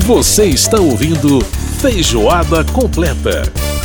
Você está ouvindo Feijoada Completa.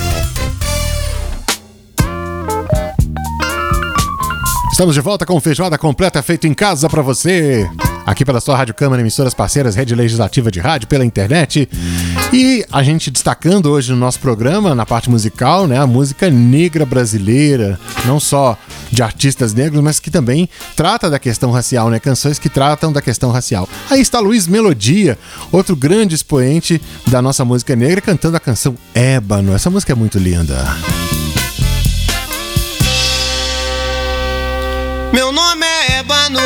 Estamos de volta com Feijoada Completa, feito em casa para você. Aqui pela sua Rádio Câmara, emissoras parceiras, Rede Legislativa de Rádio, pela internet. E a gente destacando hoje no nosso programa, na parte musical, né, a música negra brasileira. Não só de artistas negros, mas que também trata da questão racial, né? Canções que tratam da questão racial. Aí está Luiz Melodia, outro grande expoente da nossa música negra, cantando a canção Ébano. Essa música é muito linda. Meu nome é Ébano,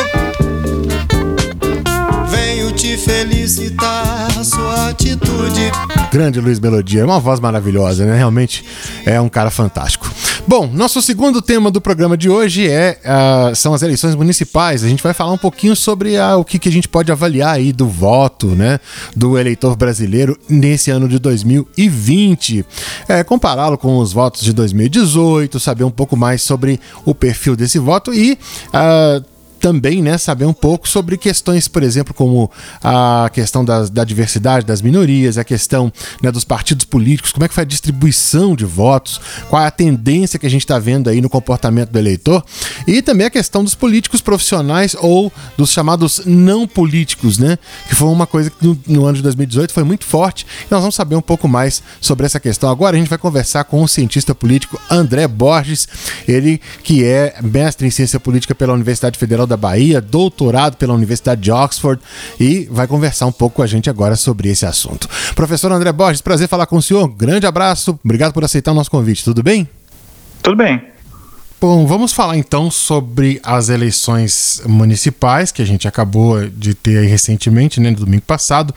venho te felicitar, sua atitude. Grande Luiz Melodia, é uma voz maravilhosa, né? Realmente é um cara fantástico. Bom, nosso segundo tema do programa de hoje são as eleições municipais. A gente vai falar um pouquinho sobre o que a gente pode avaliar aí do voto, né, do eleitor brasileiro nesse ano de 2020. Compará-lo com os votos de 2018, saber um pouco mais sobre o perfil desse voto e também, né, saber um pouco sobre questões, por exemplo, como a questão da diversidade das minorias, a questão, né, dos partidos políticos, como é que foi a distribuição de votos, qual é a tendência que a gente está vendo aí no comportamento do eleitor, e também a questão dos políticos profissionais ou dos chamados não políticos, né, que foi uma coisa que no ano de 2018 foi muito forte, e nós vamos saber um pouco mais sobre essa questão. Agora a gente vai conversar com o cientista político André Borges, ele que é mestre em ciência política pela Universidade Federal da Bahia, doutorado pela Universidade de Oxford, e vai conversar um pouco com a gente agora sobre esse assunto. Professor André Borges, prazer falar com o senhor, grande abraço, obrigado por aceitar o nosso convite, tudo bem? Tudo bem. Bom, vamos falar então sobre as eleições municipais que a gente acabou de ter aí recentemente, né, no domingo passado.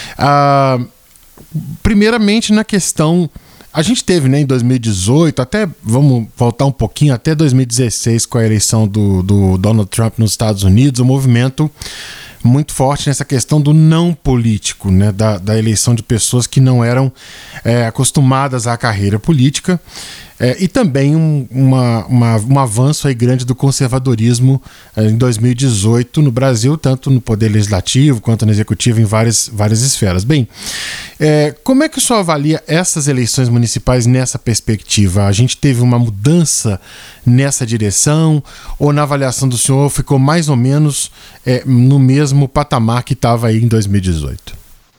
Primeiramente na questão... A gente teve, né, em 2018, até vamos voltar um pouquinho, até 2016, com a eleição do Donald Trump nos Estados Unidos, um movimento muito forte nessa questão do não político, né, da eleição de pessoas que não eram acostumadas à carreira política. E também um avanço aí grande do conservadorismo em 2018 no Brasil, tanto no poder legislativo quanto no executivo, em várias esferas. Bem, como é que o senhor avalia essas eleições municipais nessa perspectiva? A gente teve uma mudança nessa direção ou na avaliação do senhor ficou mais ou menos no mesmo patamar que estava aí em 2018?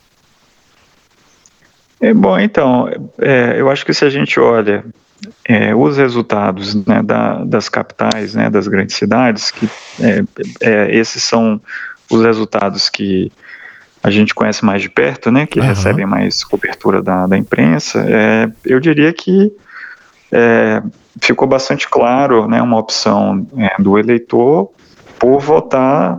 Bom, então, eu acho que se a gente olha os resultados, né, das capitais, né, das grandes cidades, que esses são os resultados que a gente conhece mais de perto, né, que recebem mais cobertura da imprensa, eu diria que ficou bastante claro, né, uma opção do eleitor por votar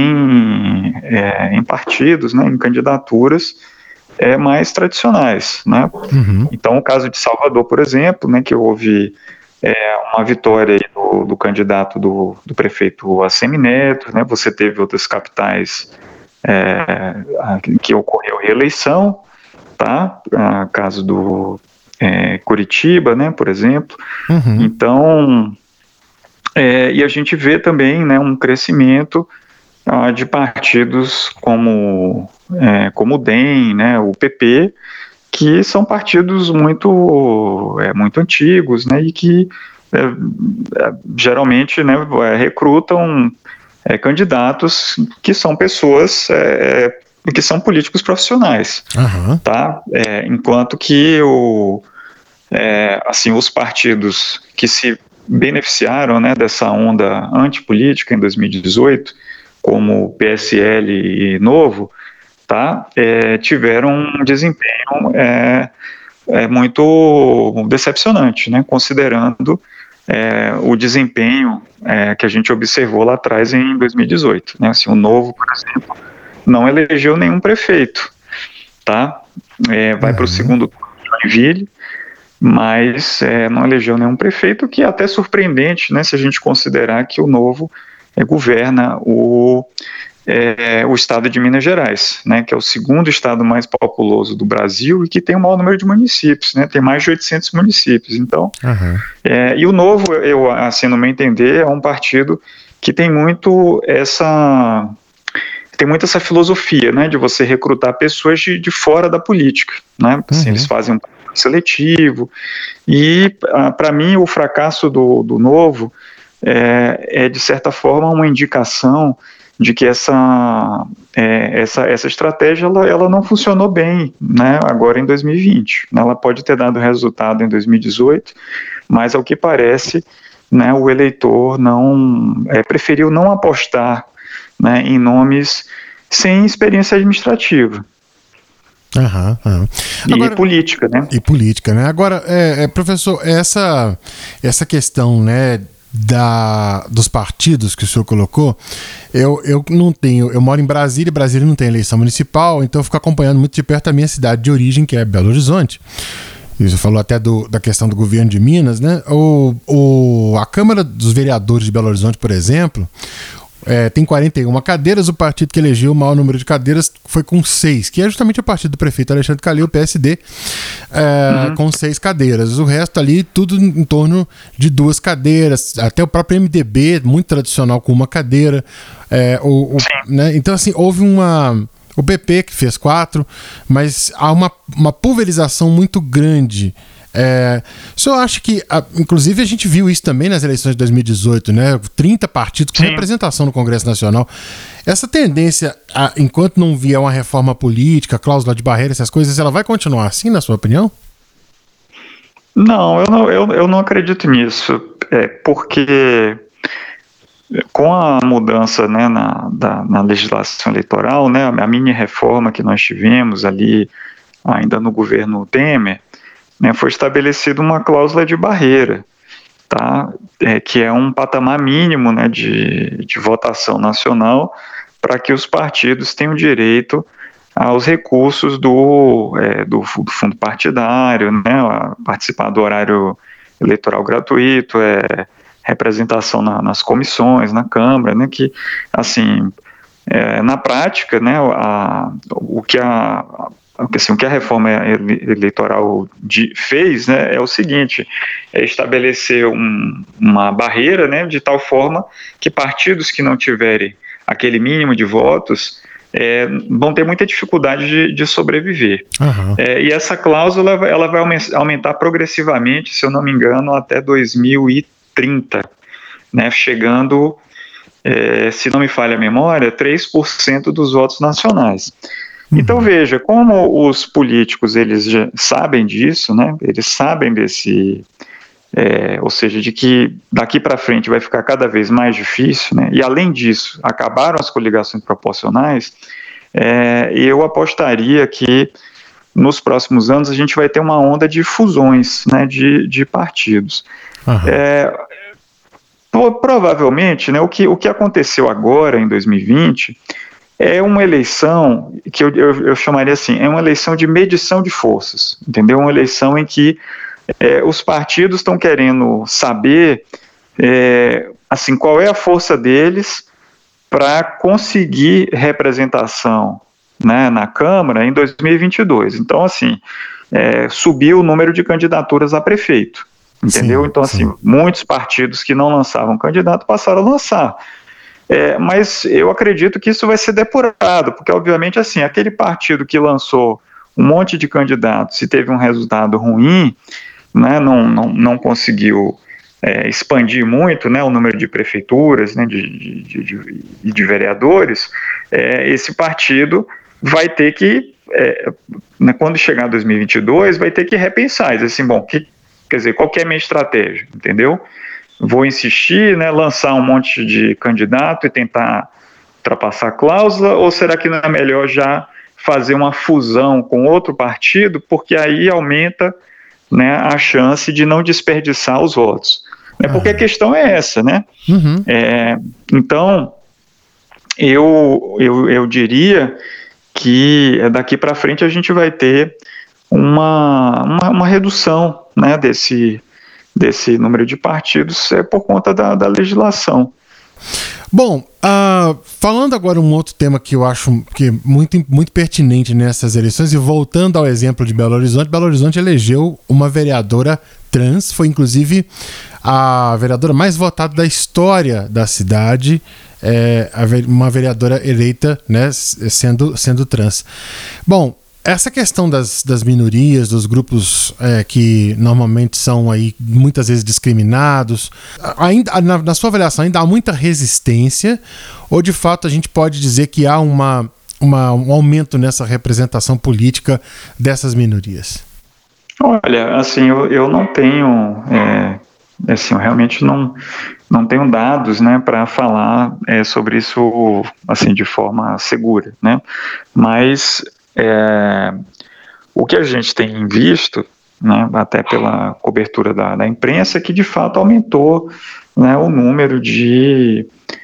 em partidos, né, em candidaturas mais tradicionais, né? Uhum. Então, o caso de Salvador, por exemplo, né, que houve uma vitória aí do candidato do prefeito Assemineto, né? Você teve outras capitais que ocorreu reeleição, tá? Caso do Curitiba, né, por exemplo. Uhum. Então, e a gente vê também, né, um crescimento de partidos como o DEM, né, o PP, que são partidos muito antigos, né, e que geralmente, né, recrutam candidatos que são pessoas que são políticos profissionais, tá? Enquanto que assim, os partidos que se beneficiaram, né, dessa onda antipolítica em 2018, como o PSL e Novo, tá, tiveram um desempenho muito decepcionante, né, considerando o desempenho que a gente observou lá atrás em 2018. Né, assim, o Novo, por exemplo, não elegeu nenhum prefeito, tá, vai para o segundo turno de Joinville, mas não elegeu nenhum prefeito, que é até surpreendente, né, se a gente considerar que o Novo governa o estado de Minas Gerais, né, que é o segundo estado mais populoso do Brasil e que tem o maior número de municípios, né, tem mais de 800 municípios. Então, e o Novo, assim, no meu entender, é um partido que tem muito tem muito essa filosofia, né, de você recrutar pessoas de fora da política, né, assim, eles fazem um seletivo, e para mim o fracasso do Novo é de certa forma uma indicação de que essa estratégia ela não funcionou bem, né, agora em 2020, ela pode ter dado resultado em 2018, mas ao que parece, né, o eleitor preferiu não apostar, né, em nomes sem experiência administrativa. Agora, e política, né? E política, né? Agora, professor, essa questão, né, dos partidos que o senhor colocou, eu não tenho, eu moro em Brasília não tem eleição municipal, então eu fico acompanhando muito de perto a minha cidade de origem, que é Belo Horizonte. Você falou até da questão do governo de Minas, né? A Câmara dos Vereadores de Belo Horizonte, por exemplo, tem 41 cadeiras, o partido que elegeu o maior número de cadeiras foi com 6, que é justamente o partido do prefeito Alexandre Calil, o PSD, com 6 cadeiras. O resto ali, tudo em torno de 2 cadeiras, até o próprio MDB, muito tradicional, com 1 cadeira. Né? Então, assim, houve o PP que fez 4, mas há uma pulverização muito grande. O senhor acha que, inclusive a gente viu isso também nas eleições de 2018, né? 30 partidos com representação no Congresso Nacional. Essa tendência, enquanto não vier uma reforma política, cláusula de barreira, essas coisas, ela vai continuar assim, na sua opinião? Não, eu não acredito nisso, porque com a mudança, né, na legislação eleitoral, né, a mini reforma que nós tivemos ali ainda no governo Temer, né, foi estabelecida uma cláusula de barreira, tá? Que é um patamar mínimo, né, de votação nacional para que os partidos tenham direito aos recursos do fundo partidário, né, participar do horário eleitoral gratuito, representação nas comissões, na Câmara, né, que, assim, na prática, né, o que a reforma eleitoral fez, né, é o seguinte, estabelecer uma barreira, né, de tal forma que partidos que não tiverem aquele mínimo de votos vão ter muita dificuldade de sobreviver. E essa cláusula ela vai aumentar progressivamente, se eu não me engano, até 2030, né, chegando, se não me falha a memória, 3% dos votos nacionais. Então veja, como os políticos eles já sabem disso, né? Eles sabem desse, ou seja, de que daqui para frente vai ficar cada vez mais difícil, né? E além disso, acabaram as coligações proporcionais. Eu apostaria que nos próximos anos a gente vai ter uma onda de fusões, né? De partidos. Provavelmente, né? O que aconteceu agora em 2020 é uma eleição que eu chamaria assim, é uma eleição de medição de forças, entendeu? Uma eleição em que os partidos estão querendo saber, assim, qual é a força deles para conseguir representação, né, na Câmara em 2022. Então, assim, subiu o número de candidaturas a prefeito, entendeu? Então, assim, muitos partidos que não lançavam candidato passaram a lançar. Mas eu acredito que isso vai ser depurado, porque obviamente assim, aquele partido que lançou um monte de candidatos e teve um resultado ruim, né, não conseguiu expandir muito, né, o número de prefeituras, né, de vereadores, esse partido vai ter que, né, quando chegar 2022, vai ter que repensar, dizer assim, bom, quer dizer, qual que é a minha estratégia, entendeu? Vou insistir, né, lançar um monte de candidato e tentar ultrapassar a cláusula, ou será que não é melhor já fazer uma fusão com outro partido, porque aí aumenta, né, a chance de não desperdiçar os votos? Porque a questão é essa, né? Então, eu diria que daqui para frente a gente vai ter uma redução, né, desse número de partidos por conta da legislação. Bom, falando agora um outro tema que eu acho que é muito, muito pertinente nessas eleições, e voltando ao exemplo de Belo Horizonte elegeu uma vereadora trans, foi inclusive a vereadora mais votada da história da cidade, uma vereadora eleita, né, sendo trans. Bom, essa questão das minorias, dos grupos que normalmente são aí muitas vezes discriminados, ainda, na sua avaliação, ainda há muita resistência, ou de fato a gente pode dizer que há um aumento nessa representação política dessas minorias? Olha, assim, eu não tenho, assim, eu realmente não tenho dados, né, para falar sobre isso, assim, de forma segura, né, mas o que a gente tem visto, né, até pela cobertura da imprensa, é que de fato aumentou, né, o número de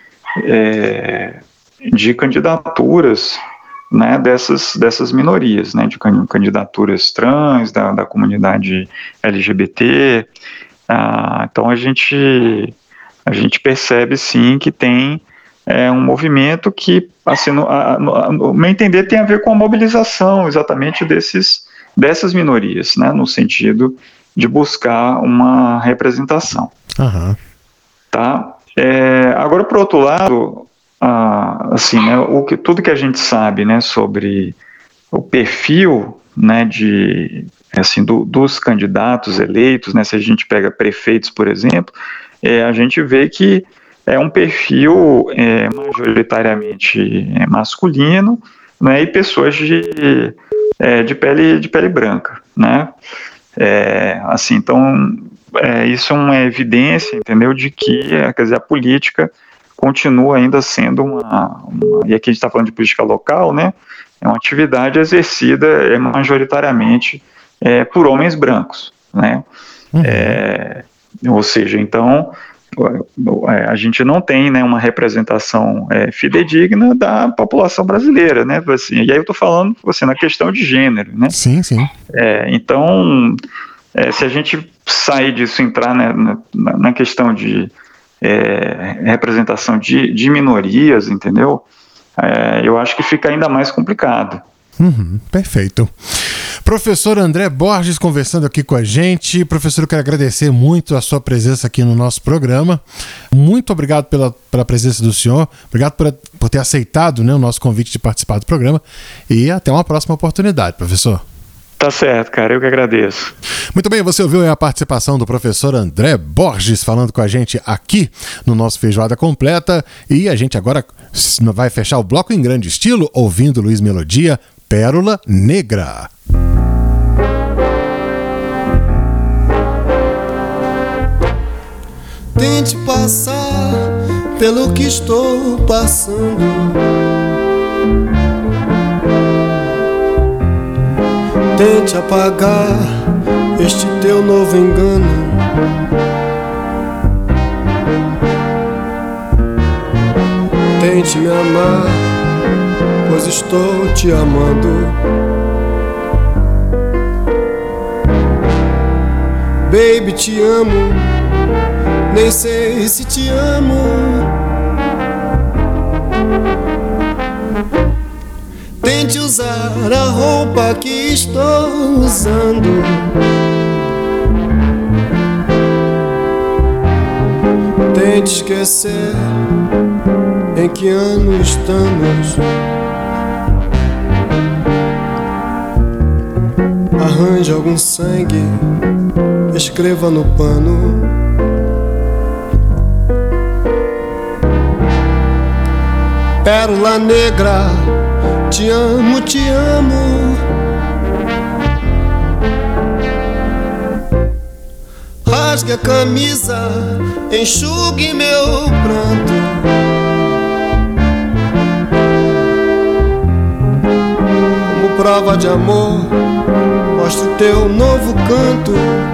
candidaturas, né, dessas minorias, né, de candidaturas trans, da comunidade LGBT. Então a gente percebe sim que tem um movimento que, assim, no meu entender, tem a ver com a mobilização exatamente dessas minorias, né, no sentido de buscar uma representação. Uhum. Tá? Agora, por outro lado, assim, né, tudo que a gente sabe, né, sobre o perfil, né, dos candidatos eleitos, né, se a gente pega prefeitos, por exemplo, a gente vê que é um perfil majoritariamente masculino, né, e pessoas de pele branca, né? Assim, então, isso é uma evidência, entendeu, de que, quer dizer, a política continua ainda sendo e aqui a gente está falando de política local, né? É uma atividade exercida majoritariamente por homens brancos, né? Uhum. Ou seja, então, a gente não tem, né, uma representação fidedigna da população brasileira, né? Assim, e aí eu estou falando, assim, na questão de gênero, né? Sim, sim. Então, se a gente sair disso, entrar, né, na questão de representação de minorias, entendeu? Eu acho que fica ainda mais complicado. Uhum, perfeito. Professor André Borges conversando aqui com a gente. Professor, eu quero agradecer muito a sua presença aqui no nosso programa. Muito obrigado pela presença do senhor. Obrigado por ter aceitado, né, o nosso convite de participar do programa. E até uma próxima oportunidade, professor. Tá certo, cara, eu que agradeço. Muito bem, você ouviu a participação do professor André Borges falando com a gente aqui no nosso Feijoada Completa, e a gente agora vai fechar o bloco em grande estilo ouvindo Luiz Melodia, Pérola Negra. Tente passar pelo que estou passando. Tente apagar este teu novo engano. Tente me amar, pois estou te amando. Baby, te amo, nem sei se te amo. Tente usar a roupa que estou usando. Tente esquecer em que ano estamos. Arranje algum sangue, escreva no pano. Pérola negra, te amo, te amo. Rasgue a camisa, enxugue meu pranto. Como prova de amor, mostre o teu novo canto.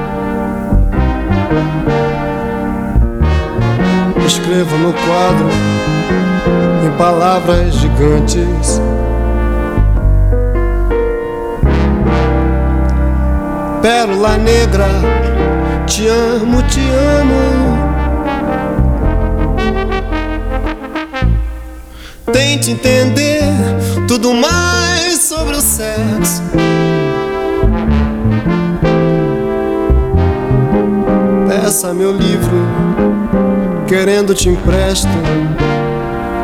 Escreva no quadro, em palavras gigantes. Pérola negra, te amo, te amo. Tente entender tudo mais sobre o sexo. Peça meu livro, querendo te empresto.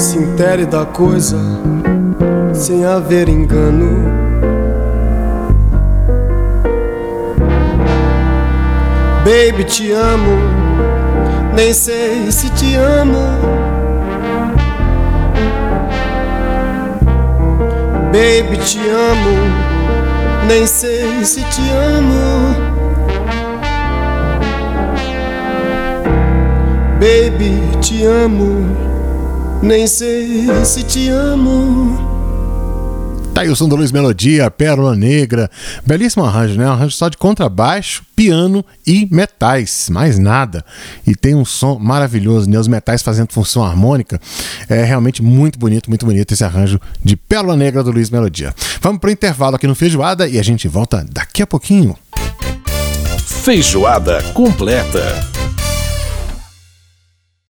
se intere da coisa sem haver engano. Baby, te amo, nem sei se te amo. Baby, te amo, nem sei se te amo. Baby, te amo, nem sei se te amo. Tá aí o som da Luiz Melodia, Pérola Negra. Belíssimo arranjo, né? Um arranjo só de contrabaixo, piano e metais, mais nada. E tem um som maravilhoso, né? Os metais fazendo função harmônica. É realmente muito bonito esse arranjo de Pérola Negra do Luiz Melodia. Vamos pro intervalo aqui no Feijoada e a gente volta daqui a pouquinho. Feijoada completa.